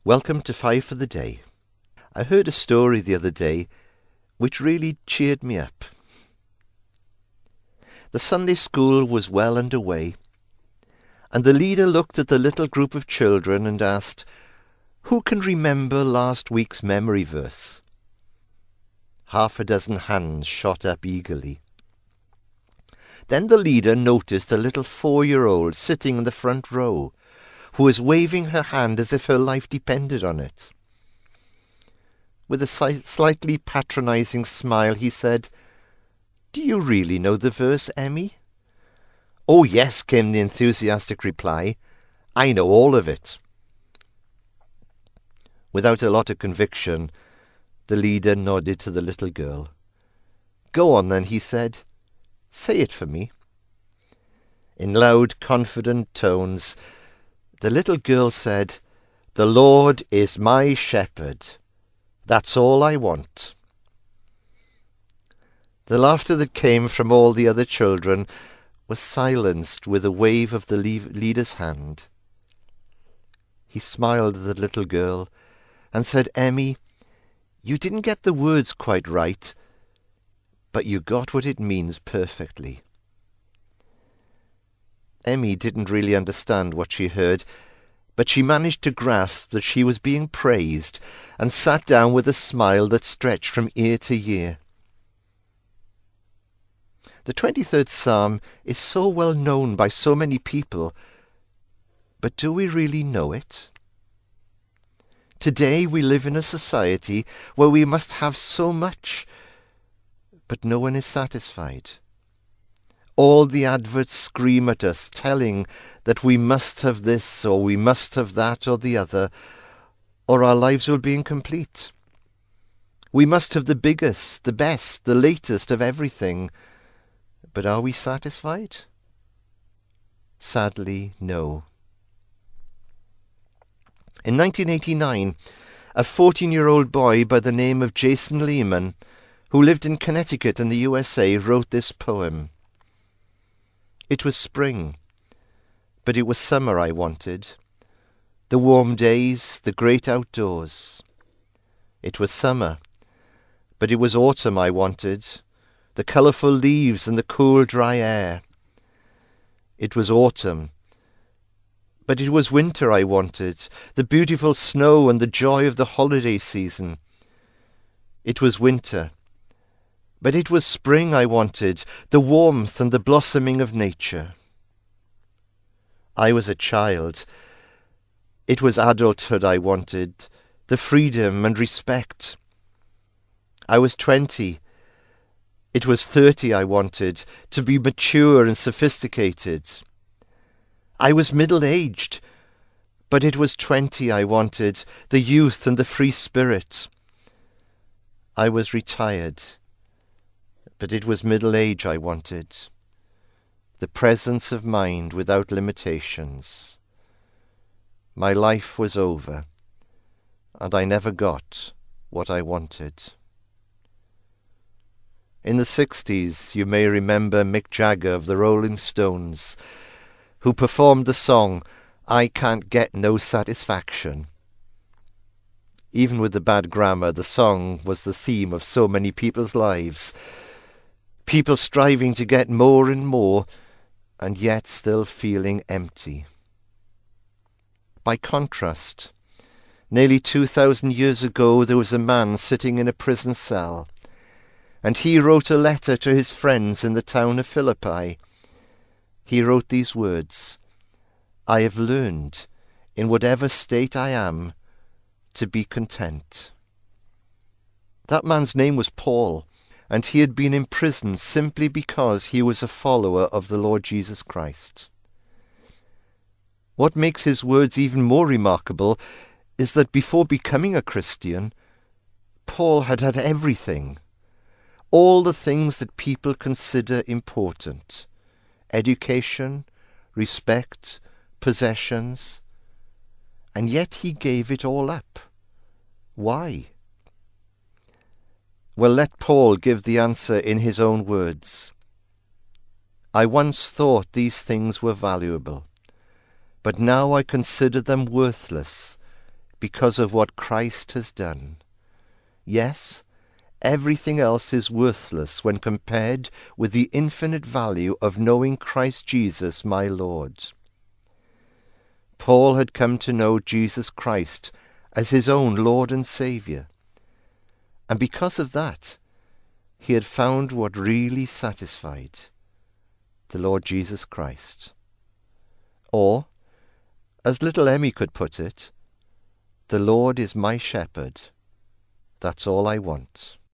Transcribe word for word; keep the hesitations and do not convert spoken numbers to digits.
Welcome to Five for the Day. I heard a story the other day which really cheered me up. The Sunday school was well underway, and the leader looked at the little group of children and asked, "Who can remember last week's memory verse?" Half a dozen hands shot up eagerly. Then the leader noticed a little four-year-old sitting in the front row, who was waving her hand as if her life depended on it. With a si- slightly patronizing smile, he said, "Do you really know the verse, Emmy?" "Oh, yes," came the enthusiastic reply. "I know all of it." Without a lot of conviction, the leader nodded to the little girl. "Go on then," he said. "Say it for me." In loud, confident tones, the little girl said, "The Lord is my shepherd. That's all I want." The laughter that came from all the other children was silenced with a wave of the leader's hand. He smiled at the little girl and said, "Emmy, you didn't get the words quite right, but you got what it means perfectly." Emmy didn't really understand what she heard, but she managed to grasp that she was being praised and sat down with a smile that stretched from ear to ear. The twenty-third Psalm is so well known by so many people, but do we really know it? Today we live in a society where we must have so much, but no one is satisfied. All the adverts scream at us, telling that we must have this, or we must have that, or the other, or our lives will be incomplete. We must have the biggest, the best, the latest of everything, but are we satisfied? Sadly, no. In nineteen eighty-nine, a fourteen-year-old boy by the name of Jason Lehman, who lived in Connecticut in the U S A, wrote this poem. It was spring, but it was summer I wanted. The warm days, the great outdoors. It was summer, but it was autumn I wanted. The colourful leaves and the cool dry air. It was autumn, but it was winter I wanted. The beautiful snow and the joy of the holiday season. It was winter, but it was spring I wanted, the warmth and the blossoming of nature. I was a child. It was adulthood I wanted, the freedom and respect. I was twenty. It was thirty I wanted, to be mature and sophisticated. I was middle-aged, but it was twenty I wanted, the youth and the free spirit. I was retired, but it was middle age I wanted, the presence of mind without limitations. My life was over, and I never got what I wanted. In the sixties, you may remember Mick Jagger of the Rolling Stones, who performed the song, "I Can't Get No Satisfaction." Even with the bad grammar, the song was the theme of so many people's lives. People striving to get more and more, and yet still feeling empty. By contrast, nearly two thousand years ago there was a man sitting in a prison cell, and he wrote a letter to his friends in the town of Philippi. He wrote these words, "I have learned, in whatever state I am, to be content." That man's name was Paul, and he had been in prison simply because he was a follower of the Lord Jesus Christ. What makes his words even more remarkable is that before becoming a Christian, Paul had had everything, all the things that people consider important: education, respect, possessions, and yet he gave it all up. Why? Well, let Paul give the answer in his own words. "I once thought these things were valuable, but now I consider them worthless because of what Christ has done. Yes, everything else is worthless when compared with the infinite value of knowing Christ Jesus, my Lord. Paul had come to know Jesus Christ as his own Lord and Saviour, and because of that, he had found what really satisfied, the Lord Jesus Christ. Or, as little Emmy could put it, the Lord is my shepherd. That's all I want.